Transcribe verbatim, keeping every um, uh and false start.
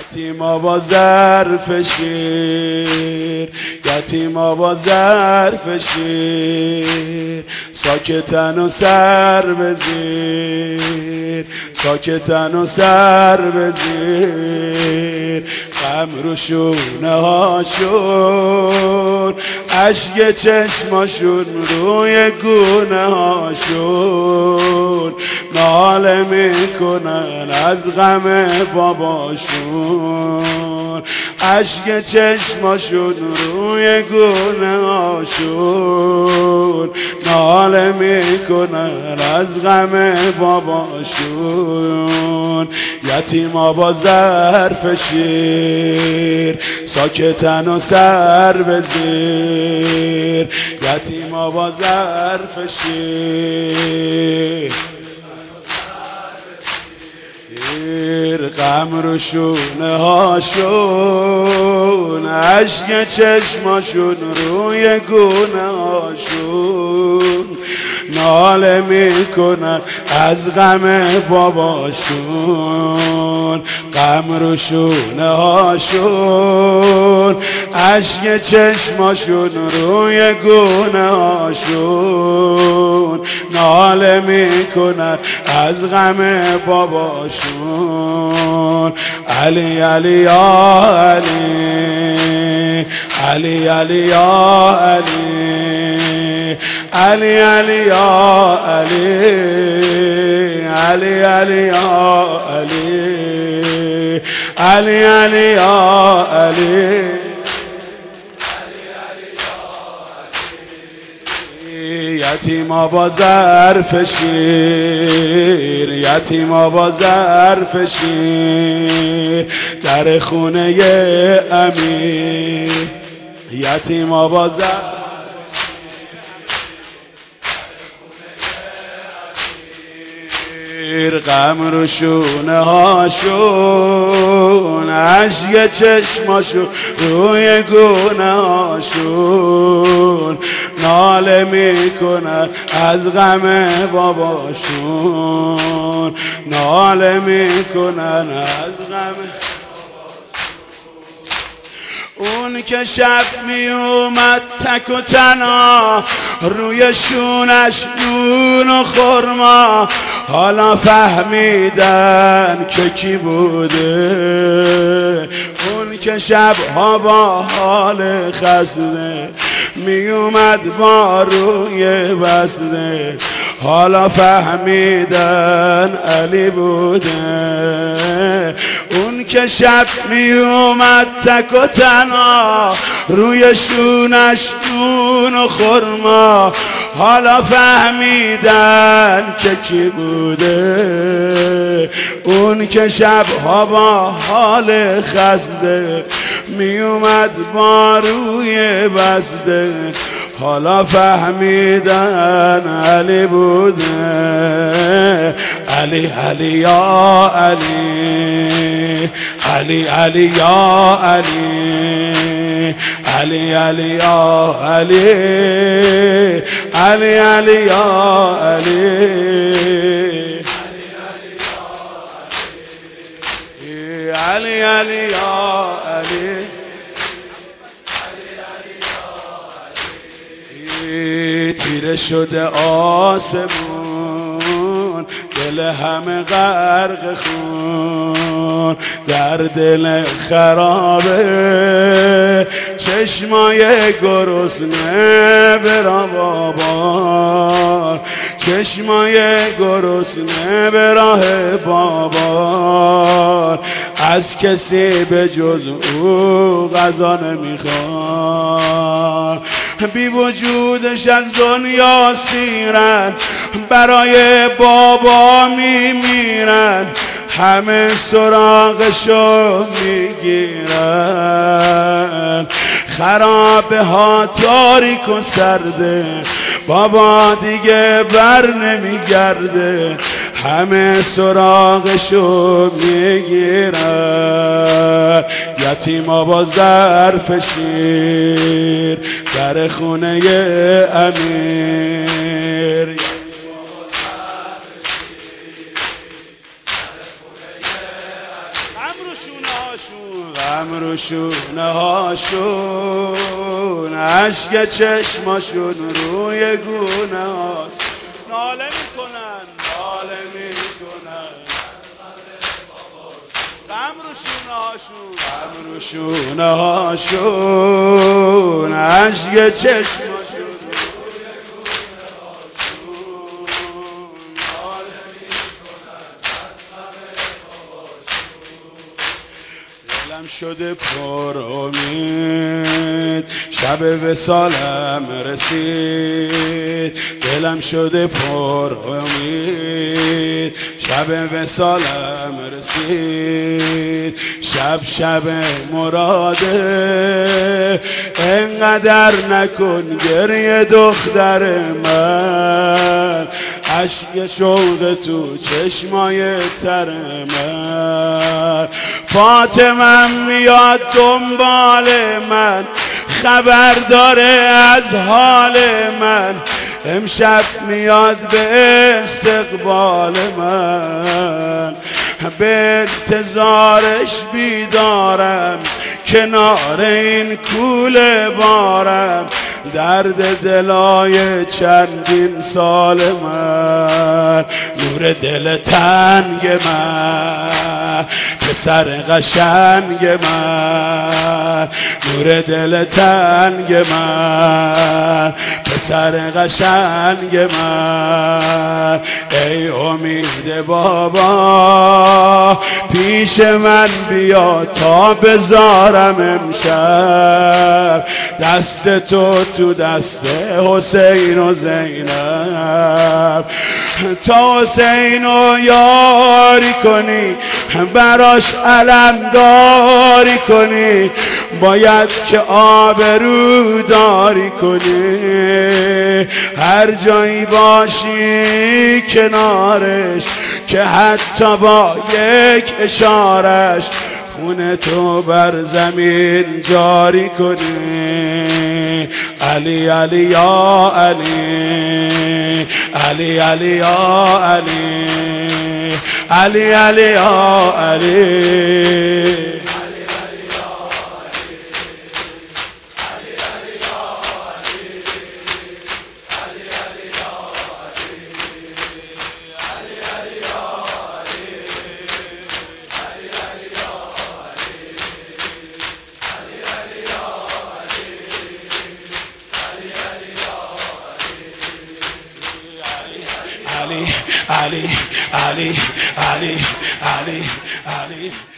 یتیما با ظرف شیر، یتیما با ظرف شیر، ساکتن و سر بزیر، ساکتن و سر بزیر. غم رو شونه هاشون، اشک چشماشون روی گونه هاشون، ناله میکنن از غم باباشون، اشک چشماشون روی گونه هاشون، ناله میکنن از غم باباشون. یتیما با ظرف شیر، ساکتن و سر بزیر، یتیما با ظرف شیر، غم رو شونه هاشون، اشک چشماشون روی گونه هاشون، ناله میکنن از غم باباشون. غم رو شونه هاشون، اشک چشماشون روی گونه هاشون، ناله میکنن از غم باباشون. علی علی یا علی، علی علی یا علی، علی علی یا علی، علی علی یا علی، علی علی یا علی. یتیما با ظرف شیر، یتیما با ظرف شیر، در خونه امیر، یتیما با ظرف غم رو شونه هاشون، اشک چشماشون روی گونه هاشون، ناله میکنن از غم باباشون، ناله میکنن از غم. اون که شب می اومد تک و تنها، روی شونش نون و خرما، حالا فهمیدن که کی بوده. اون که شبها با حال خسته می اومد با روی بسته، حالا فهمیدن علی بوده. اون که شب می اومد تک و تنها، روی شونش نون و خرما، حالا فهمیدن که کی بوده. اون که شبها با حال خسته می اومد با روی بسته، حالا فهمیدن علی بوده. علی علی یا علی، علی علی یا علی، علی علی یا علی، علی علی یا علی، علی علی یا علی. تیره شده آسمون، دل همه غرق خون، در دل خرابه چشمای گرسنه برا بابا، چشمای گرسنه به راه بابا، از کسی به جز او غذا نمیخواد. بی وجودش از دنیا سیرن، برای بابا میمیرن، همه سراغشو میگیرن. خرابه ها تاریک و سرده، بابا دیگه بر نمیگرده، همه سراغشو میگیرن. یتیما با ظرف شیر، در خونه امیر، غم رو شونه هاشون غم رو شونه هاشون عشق چشماشون روی گونه هاشون ناله میکنن ناله میکنن غم رو شونه هاشون غم رو شونه هاشون عشق چشماشون دلم شده پر امید شب وصالم رسید دلم شده پر امید شب وصالم رسید شب شب مراده انقدر نکن گریه دختر من عشق شوق تو چشمای تر من فاطمه میاد دنبال من خبر داره از حال من امشب میاد به استقبال من به انتظارش بیدارم کنار این کوله بارم درد دلای چندین سال من نور دل تنگ من پسر قشنگ من نور دل تنگ من پسر قشنگ من ای امید بابا پیش من بیا تا بذارم امشب دست تو تو دست حسین و زینب تا حسین رو یاری کنی براش علمداری کنی باید که آبرو داری کنی هر جایی باشی کنارش که حتی با یک اشارش خونه تو بر زمین جاری کنی علی علی یا علی علی علی یا علی علی علی یا علی Ali, Ali, Ali, Ali, Ali, Ali.